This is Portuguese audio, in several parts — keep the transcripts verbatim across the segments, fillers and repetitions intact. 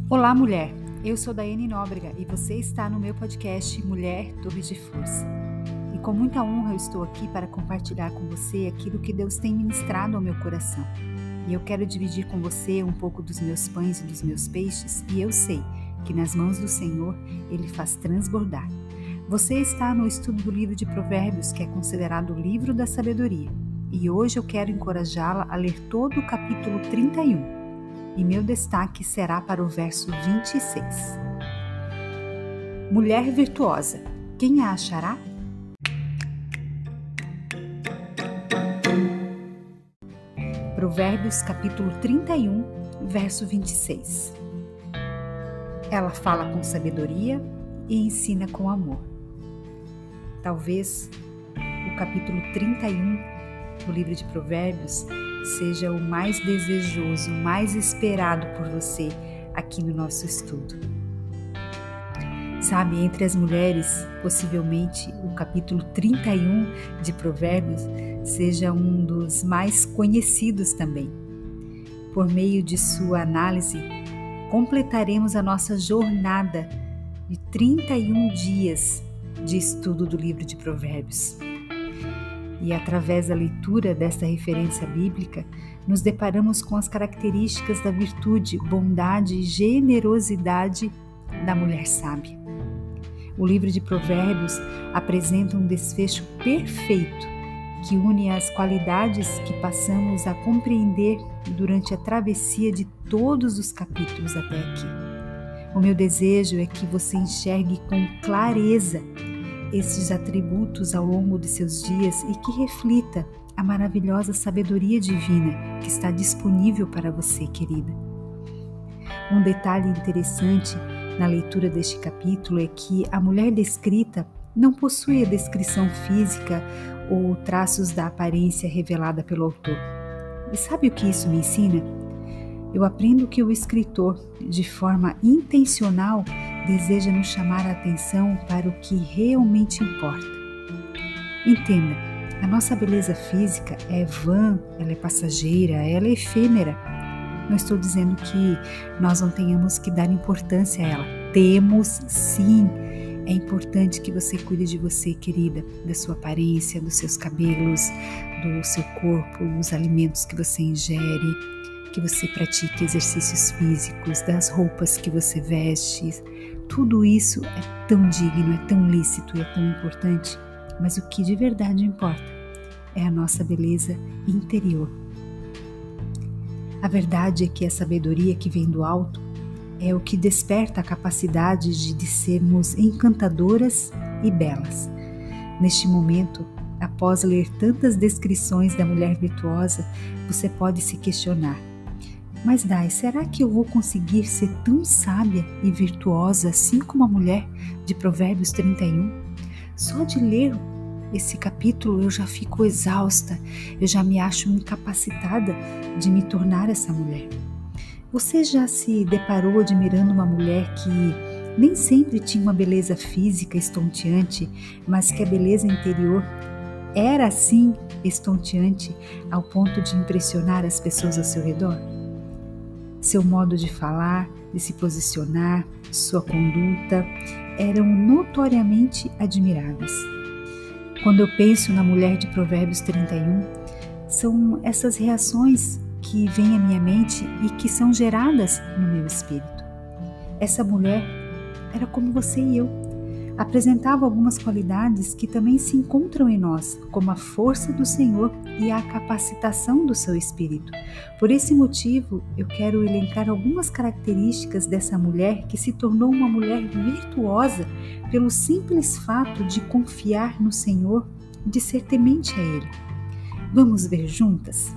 Olá, mulher! Eu sou Daiane Nóbrega e você está no meu podcast Mulher Torre de Força. E com muita honra eu estou aqui para compartilhar com você aquilo que Deus tem ministrado ao meu coração. E eu quero dividir com você um pouco dos meus pães e dos meus peixes, e eu sei que nas mãos do Senhor Ele faz transbordar. Você está no estudo do livro de Provérbios, que é considerado o livro da sabedoria. E hoje eu quero encorajá-la a ler todo o capítulo trinta e um. E meu destaque será para o verso vinte e seis. Mulher virtuosa, quem a achará? Provérbios capítulo trinta e um, verso vinte e seis. Ela fala com sabedoria e ensina com amor. Talvez o capítulo trinta e um do livro de Provérbios seja o mais desejoso, o mais esperado por você aqui no nosso estudo. Sabe, entre as mulheres, possivelmente o capítulo trinta e um de Provérbios seja um dos mais conhecidos também. Por meio de sua análise, completaremos a nossa jornada de trinta e um dias de estudo do livro de Provérbios. E através da leitura desta referência bíblica, nos deparamos com as características da virtude, bondade e generosidade da mulher sábia. O livro de Provérbios apresenta um desfecho perfeito que une as qualidades que passamos a compreender durante a travessia de todos os capítulos até aqui. O meu desejo é que você enxergue com clareza esses atributos ao longo de seus dias e que reflita a maravilhosa sabedoria divina que está disponível para você, querida. Um detalhe interessante na leitura deste capítulo é que a mulher descrita não possui a descrição física ou traços da aparência revelada pelo autor. E sabe o que isso me ensina? Eu aprendo que o escritor, de forma intencional, deseja nos chamar a atenção para o que realmente importa. Entenda, a nossa beleza física é vã, ela é passageira, ela é efêmera. Não estou dizendo que nós não tenhamos que dar importância a ela. Temos sim. É importante que você cuide de você, querida, da sua aparência, dos seus cabelos, do seu corpo, dos alimentos que você ingere, que você pratique exercícios físicos, das roupas que você veste. Tudo isso é tão digno, é tão lícito e é tão importante, mas o que de verdade importa é a nossa beleza interior. A verdade é que a sabedoria que vem do alto é o que desperta a capacidade de, de sermos encantadoras e belas. Neste momento, após ler tantas descrições da mulher virtuosa, você pode se questionar: mas Dai, será que eu vou conseguir ser tão sábia e virtuosa assim como a mulher de Provérbios trinta e um? Só de ler esse capítulo eu já fico exausta, eu já me acho incapacitada de me tornar essa mulher. Você já se deparou admirando uma mulher que nem sempre tinha uma beleza física estonteante, mas que a beleza interior era assim estonteante ao ponto de impressionar as pessoas ao seu redor? Seu modo de falar, de se posicionar, sua conduta eram notoriamente admiráveis. Quando eu penso na mulher de Provérbios trinta e um, são essas reações que vêm à minha mente e que são geradas no meu espírito. Essa mulher era como você e eu. Apresentava algumas qualidades que também se encontram em nós, como a força do Senhor e a capacitação do seu espírito. Por esse motivo, eu quero elencar algumas características dessa mulher que se tornou uma mulher virtuosa pelo simples fato de confiar no Senhor e de ser temente a Ele. Vamos ver juntas?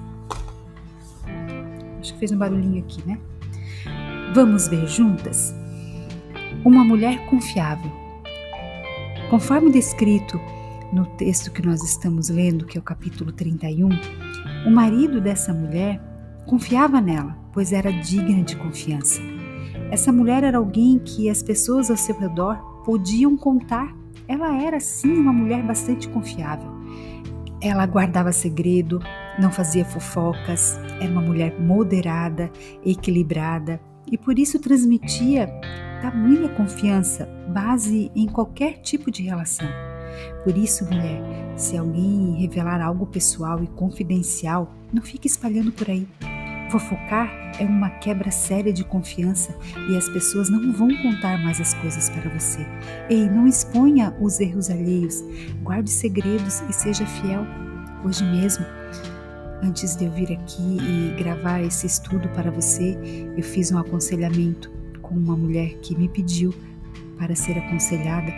Acho que fez um barulhinho aqui, né? Vamos ver juntas? Uma mulher confiável. Conforme descrito no texto que nós estamos lendo, que é o capítulo trinta e um, o marido dessa mulher confiava nela, pois era digna de confiança. Essa mulher era alguém que as pessoas ao seu redor podiam contar. Ela era, sim, uma mulher bastante confiável. Ela guardava segredo, não fazia fofocas, era uma mulher moderada, equilibrada e por isso transmitia tamanha confiança, base em qualquer tipo de relação. Por isso, mulher, se alguém revelar algo pessoal e confidencial, não fique espalhando por aí. Fofocar é uma quebra séria de confiança e as pessoas não vão contar mais as coisas para você. Ei, não exponha os erros alheios, guarde segredos e seja fiel. Hoje mesmo, antes de eu vir aqui e gravar esse estudo para você, eu fiz um aconselhamento com uma mulher que me pediu para ser aconselhada.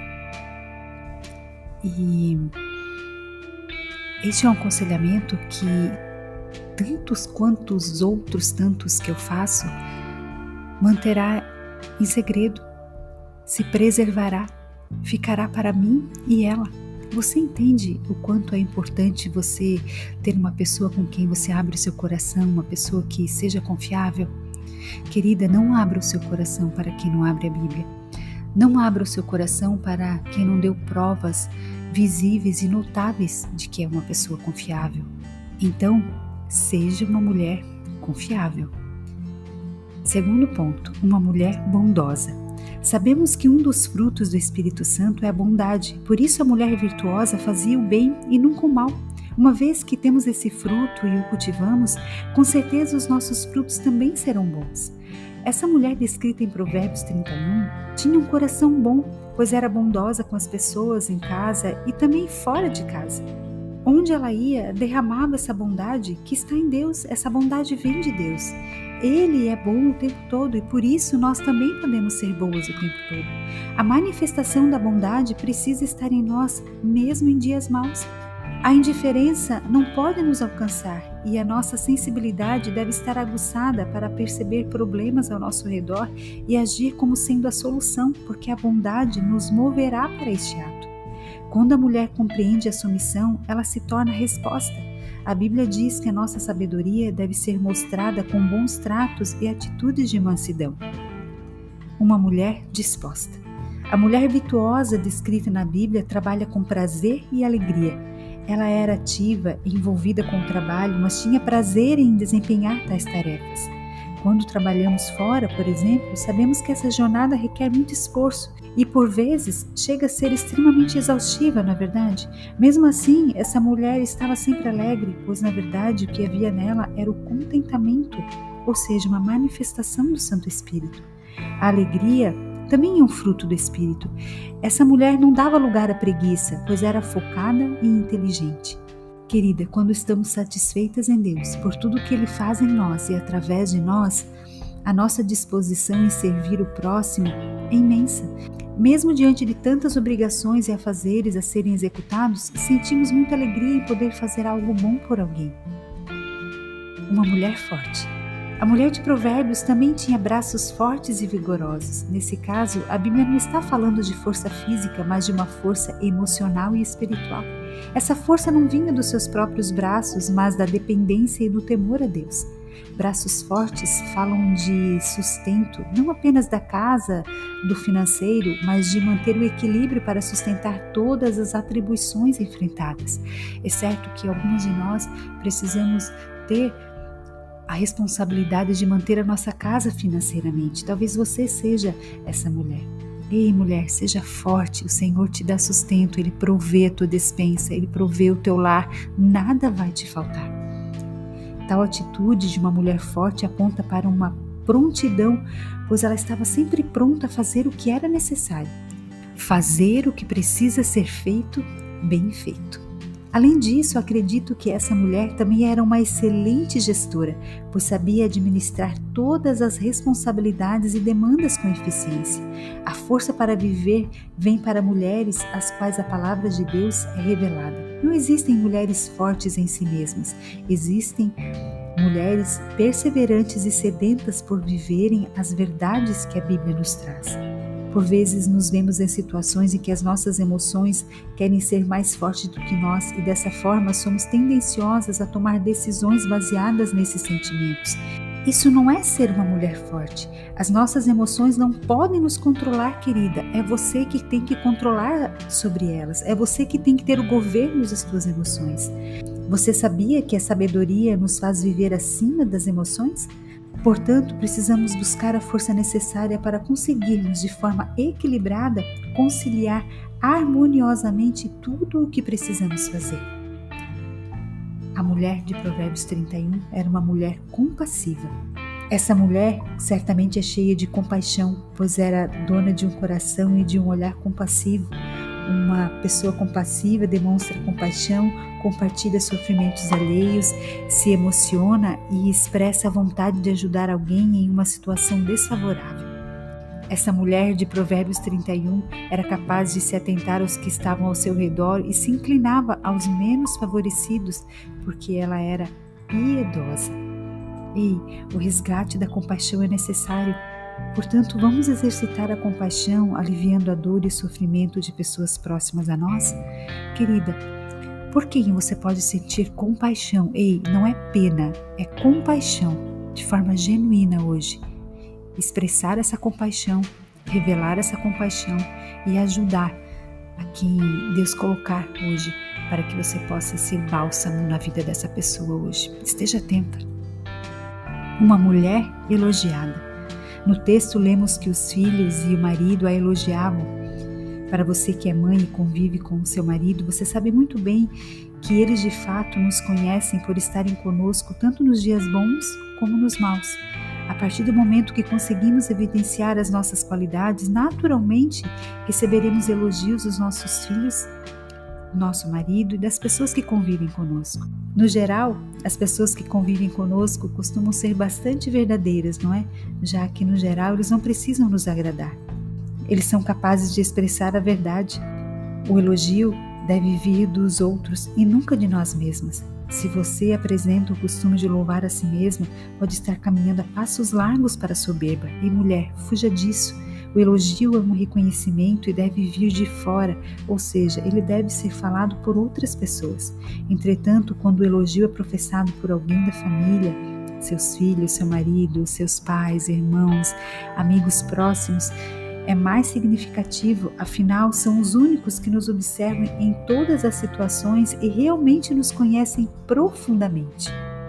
E este é um aconselhamento que tantos quanto os outros tantos que eu faço, manterá em segredo, se preservará, ficará para mim e ela. Você entende o quanto é importante você ter uma pessoa com quem você abre o seu coração, uma pessoa que seja confiável? Querida, não abra o seu coração para quem não abre a Bíblia. Não abra o seu coração para quem não deu provas visíveis e notáveis de que é uma pessoa confiável. Então, seja uma mulher confiável. Segundo ponto, uma mulher bondosa. Sabemos que um dos frutos do Espírito Santo é a bondade, por isso a mulher virtuosa fazia o bem e nunca o mal. Uma vez que temos esse fruto e o cultivamos, com certeza os nossos frutos também serão bons. Essa mulher descrita em Provérbios trinta e um tinha um coração bom, pois era bondosa com as pessoas em casa e também fora de casa. Onde ela ia, derramava essa bondade que está em Deus. Essa bondade vem de Deus. Ele é bom o tempo todo e por isso nós também podemos ser boas o tempo todo. A manifestação da bondade precisa estar em nós, mesmo em dias maus. A indiferença não pode nos alcançar e a nossa sensibilidade deve estar aguçada para perceber problemas ao nosso redor e agir como sendo a solução, porque a bondade nos moverá para este ato. Quando a mulher compreende a submissão, ela se torna a resposta. A Bíblia diz que a nossa sabedoria deve ser mostrada com bons tratos e atitudes de mansidão. Uma mulher disposta. A mulher virtuosa descrita na Bíblia trabalha com prazer e alegria. Ela era ativa e envolvida com o trabalho, mas tinha prazer em desempenhar tais tarefas. Quando trabalhamos fora, por exemplo, sabemos que essa jornada requer muito esforço e, por vezes, chega a ser extremamente exaustiva, não é verdade? Mesmo assim, essa mulher estava sempre alegre, pois, na verdade, o que havia nela era o contentamento, ou seja, uma manifestação do Santo Espírito. A alegria também é um fruto do Espírito. Essa mulher não dava lugar à preguiça, pois era focada e inteligente. Querida, quando estamos satisfeitas em Deus por tudo que Ele faz em nós e através de nós, a nossa disposição em servir o próximo é imensa. Mesmo diante de tantas obrigações e afazeres a serem executados, sentimos muita alegria em poder fazer algo bom por alguém. Uma mulher forte. A mulher de Provérbios também tinha braços fortes e vigorosos. Nesse caso, a Bíblia não está falando de força física, mas de uma força emocional e espiritual. Essa força não vinha dos seus próprios braços, mas da dependência e do temor a Deus. Braços fortes falam de sustento, não apenas da casa, do financeiro, mas de manter o equilíbrio para sustentar todas as atribuições enfrentadas. É certo que alguns de nós precisamos ter a responsabilidade de manter a nossa casa financeiramente. Talvez você seja essa mulher. Ei, mulher, seja forte, o Senhor te dá sustento, Ele provê a tua despensa, Ele provê o teu lar, nada vai te faltar. Tal atitude de uma mulher forte aponta para uma prontidão, pois ela estava sempre pronta a fazer o que era necessário. Fazer o que precisa ser feito, bem feito. Além disso, acredito que essa mulher também era uma excelente gestora, pois sabia administrar todas as responsabilidades e demandas com eficiência. A força para viver vem para mulheres às quais a palavra de Deus é revelada. Não existem mulheres fortes em si mesmas, existem mulheres perseverantes e sedentas por viverem as verdades que a Bíblia nos traz. Por vezes nos vemos em situações em que as nossas emoções querem ser mais fortes do que nós e dessa forma somos tendenciosas a tomar decisões baseadas nesses sentimentos. Isso não é ser uma mulher forte. As nossas emoções não podem nos controlar, querida. É você que tem que controlar sobre elas. É você que tem que ter o governo das suas emoções. Você sabia que a sabedoria nos faz viver acima das emoções? Portanto, precisamos buscar a força necessária para conseguirmos, de forma equilibrada, conciliar harmoniosamente tudo o que precisamos fazer. A mulher de Provérbios trinta e um era uma mulher compassiva. Essa mulher certamente é cheia de compaixão, pois era dona de um coração e de um olhar compassivo. Uma pessoa compassiva demonstra compaixão, compartilha sofrimentos alheios, se emociona e expressa a vontade de ajudar alguém em uma situação desfavorável. Essa mulher de Provérbios trinta e um era capaz de se atentar aos que estavam ao seu redor e se inclinava aos menos favorecidos, porque ela era piedosa. Ei, o resgate da compaixão é necessário. Portanto, vamos exercitar a compaixão, aliviando a dor e o sofrimento de pessoas próximas a nós? Querida, por quem você pode sentir compaixão? Ei, não é pena, é compaixão, de forma genuína hoje. Expressar essa compaixão, revelar essa compaixão e ajudar a quem Deus colocar hoje, para que você possa ser bálsamo na vida dessa pessoa hoje. Esteja atenta. Uma mulher elogiada. No texto lemos que os filhos e o marido a elogiavam. Para você que é mãe e convive com o seu marido, você sabe muito bem que eles de fato nos conhecem por estarem conosco tanto nos dias bons como nos maus. A partir do momento que conseguimos evidenciar as nossas qualidades, naturalmente receberemos elogios dos nossos filhos, nosso marido e das pessoas que convivem conosco. No geral, as pessoas que convivem conosco costumam ser bastante verdadeiras, não é? Já que, no geral, eles não precisam nos agradar. Eles são capazes de expressar a verdade. O elogio deve vir dos outros e nunca de nós mesmas. Se você apresenta o costume de louvar a si mesma, pode estar caminhando a passos largos para a soberba. E mulher, fuja disso. O elogio é um reconhecimento e deve vir de fora, ou seja, ele deve ser falado por outras pessoas. Entretanto, quando o elogio é professado por alguém da família, seus filhos, seu marido, seus pais, irmãos, amigos próximos, é mais significativo, afinal são os únicos que nos observam em todas as situações e realmente nos conhecem profundamente.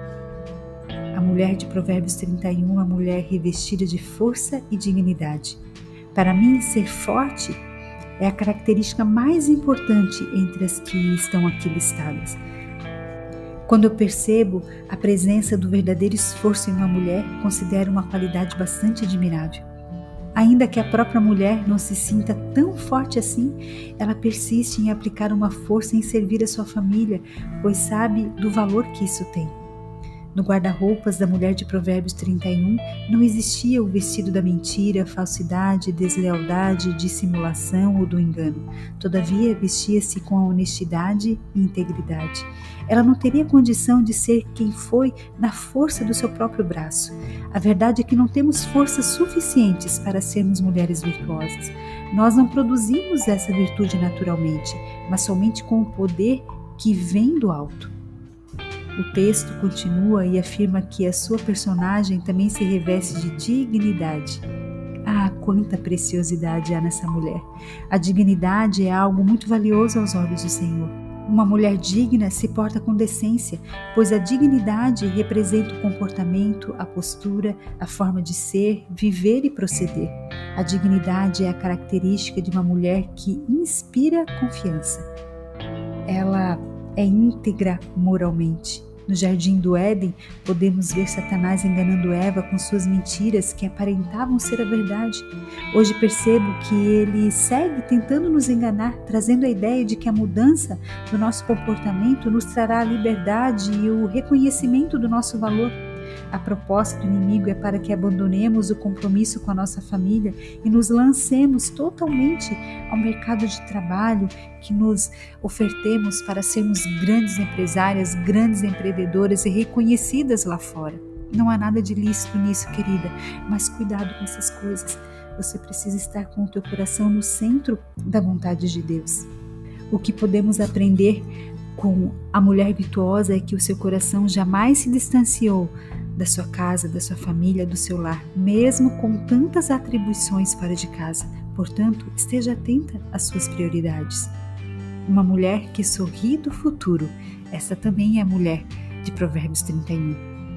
A mulher de Provérbios trinta e um é uma mulher revestida de força e dignidade. Para mim, ser forte é a característica mais importante entre as que estão aqui listadas. Quando eu percebo a presença do verdadeiro esforço em uma mulher, considero uma qualidade bastante admirável. Ainda que a própria mulher não se sinta tão forte assim, ela persiste em aplicar uma força em servir a sua família, pois sabe do valor que isso tem. No guarda-roupas da mulher de Provérbios trinta e um não existia o vestido da mentira, falsidade, deslealdade, dissimulação ou do engano. Todavia, vestia-se com a honestidade e integridade. Ela não teria condição de ser quem foi na força do seu próprio braço. A verdade é que não temos forças suficientes para sermos mulheres virtuosas. Nós não produzimos essa virtude naturalmente, mas somente com o poder que vem do alto. O texto continua e afirma que a sua personagem também se reveste de dignidade. Ah, quanta preciosidade há nessa mulher! A dignidade é algo muito valioso aos olhos do Senhor. Uma mulher digna se porta com decência, pois a dignidade representa o comportamento, a postura, a forma de ser, viver e proceder. A dignidade é a característica de uma mulher que inspira confiança. Ela é íntegra moralmente. No jardim do Éden, podemos ver Satanás enganando Eva com suas mentiras que aparentavam ser a verdade. Hoje percebo que ele segue tentando nos enganar, trazendo a ideia de que a mudança do nosso comportamento nos trará a liberdade e o reconhecimento do nosso valor. A proposta do inimigo é para que abandonemos o compromisso com a nossa família e nos lancemos totalmente ao mercado de trabalho, que nos ofertemos para sermos grandes empresárias, grandes empreendedoras e reconhecidas lá fora. Não há nada de lícito nisso, querida, mas cuidado com essas coisas. Você precisa estar com o teu coração no centro da vontade de Deus. O que podemos aprender com a mulher virtuosa é que o seu coração jamais se distanciou da sua casa, da sua família, do seu lar, mesmo com tantas atribuições fora de casa. Portanto, esteja atenta às suas prioridades. Uma mulher que sorri do futuro, essa também é a mulher de Provérbios trinta e um.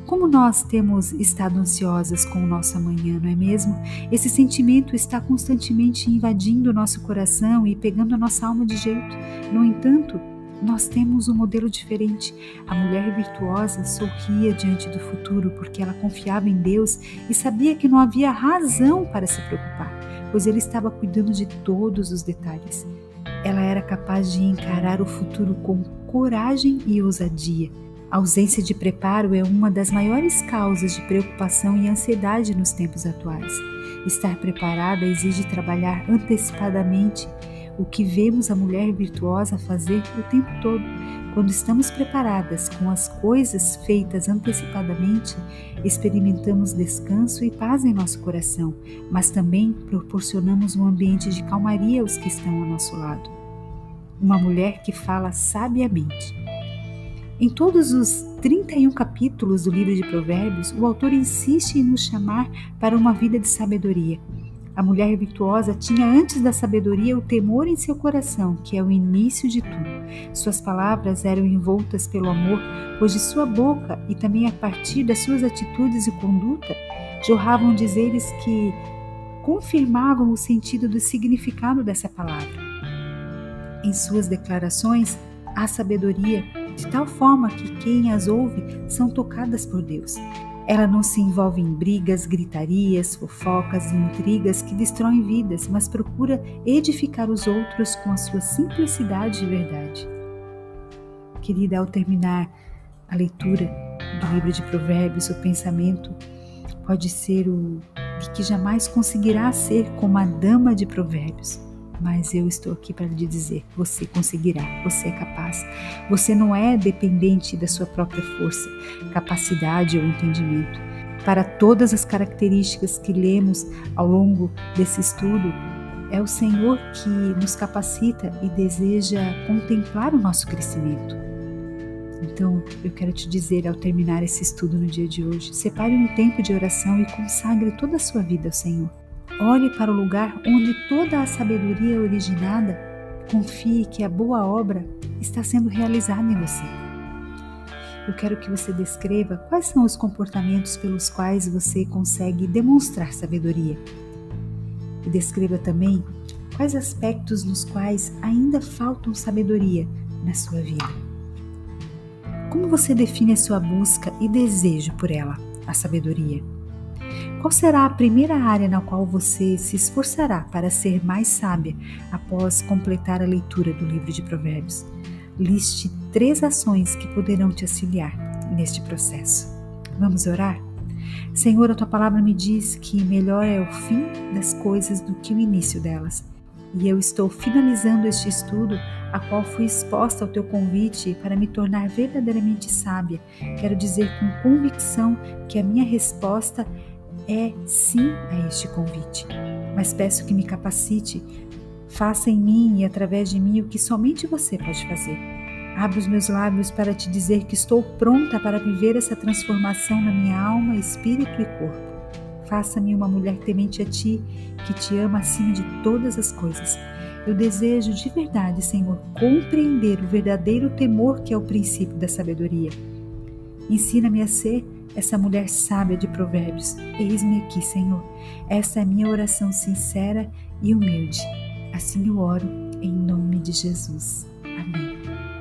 Como nós temos estado ansiosas com o nosso amanhã, não é mesmo? Esse sentimento está constantemente invadindo o nosso coração e pegando a nossa alma de jeito. No entanto, nós temos um modelo diferente. A mulher virtuosa sorria diante do futuro porque ela confiava em Deus e sabia que não havia razão para se preocupar, pois Ele estava cuidando de todos os detalhes. Ela era capaz de encarar o futuro com coragem e ousadia. A ausência de preparo é uma das maiores causas de preocupação e ansiedade nos tempos atuais. Estar preparada exige trabalhar antecipadamente, o que vemos a mulher virtuosa fazer o tempo todo. Quando estamos preparadas com as coisas feitas antecipadamente, experimentamos descanso e paz em nosso coração, mas também proporcionamos um ambiente de calmaria aos que estão ao nosso lado. Uma mulher que fala sabiamente. Em todos os trinta e um capítulos do livro de Provérbios, o autor insiste em nos chamar para uma vida de sabedoria. A mulher virtuosa tinha antes da sabedoria o temor em seu coração, que é o início de tudo. Suas palavras eram envoltas pelo amor, pois de sua boca e também a partir das suas atitudes e conduta, jorravam dizeres que confirmavam o sentido do significado dessa palavra. Em suas declarações, há sabedoria, de tal forma que quem as ouve são tocadas por Deus. Ela não se envolve em brigas, gritarias, fofocas e intrigas que destroem vidas, mas procura edificar os outros com a sua simplicidade e verdade. Querida, ao terminar a leitura do livro de Provérbios, o pensamento pode ser o de que jamais conseguirá ser como a dama de Provérbios. Mas eu estou aqui para lhe dizer, você conseguirá, você é capaz. Você não é dependente da sua própria força, capacidade ou entendimento. Para todas as características que lemos ao longo desse estudo, é o Senhor que nos capacita e deseja contemplar o nosso crescimento. Então, eu quero te dizer, ao terminar esse estudo no dia de hoje, separe um tempo de oração e consagre toda a sua vida ao Senhor. Olhe para o lugar onde toda a sabedoria é originada. Confie que a boa obra está sendo realizada em você. Eu quero que você descreva quais são os comportamentos pelos quais você consegue demonstrar sabedoria. E descreva também quais aspectos nos quais ainda faltam sabedoria na sua vida. Como você define a sua busca e desejo por ela, a sabedoria? Qual será a primeira área na qual você se esforçará para ser mais sábia após completar a leitura do livro de Provérbios? Liste três ações que poderão te auxiliar neste processo. Vamos orar? Senhor, a Tua palavra me diz que melhor é o fim das coisas do que o início delas. E eu estou finalizando este estudo, a qual fui exposta ao Teu convite para me tornar verdadeiramente sábia. Quero dizer com convicção que a minha resposta é sim a este convite, mas peço que me capacite, faça em mim e através de mim o que somente você pode fazer. Abra os meus lábios para te dizer que estou pronta para viver essa transformação na minha alma, espírito e corpo. Faça-me uma mulher temente a Ti, que Te ama acima de todas as coisas. Eu desejo de verdade, Senhor, compreender o verdadeiro temor que é o princípio da sabedoria. Ensina-me a ser essa mulher sábia de Provérbios. Eis-me aqui, Senhor. Essa é a minha oração sincera e humilde. Assim eu oro em nome de Jesus. Amém.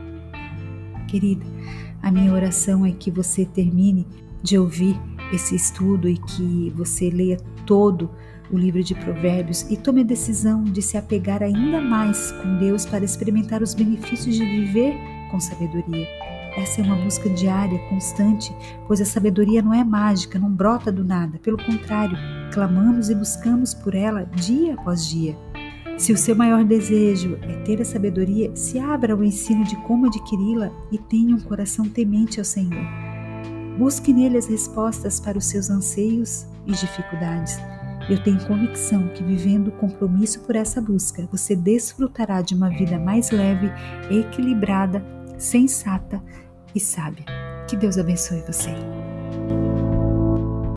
Querida, a minha oração é que você termine de ouvir esse estudo e que você leia todo o livro de Provérbios e tome a decisão de se apegar ainda mais com Deus para experimentar os benefícios de viver com sabedoria. Essa é uma busca diária, constante, pois a sabedoria não é mágica, não brota do nada. Pelo contrário, clamamos e buscamos por ela dia após dia. Se o seu maior desejo é ter a sabedoria, se abra ao ensino de como adquiri-la e tenha um coração temente ao Senhor. Busque nele as respostas para os seus anseios e dificuldades. Eu tenho convicção que, vivendo o compromisso por essa busca, você desfrutará de uma vida mais leve, equilibrada, sensata e sábia. Que Deus abençoe você.